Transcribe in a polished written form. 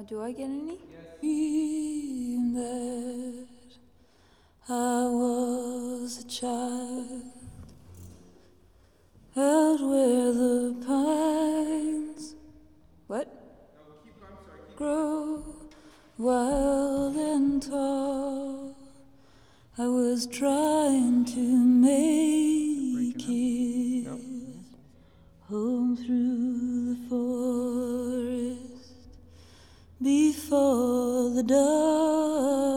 Do I get any? Dream that I was a child out where the pines grow wild and tall. I was trying to make it home through the forest before the dark.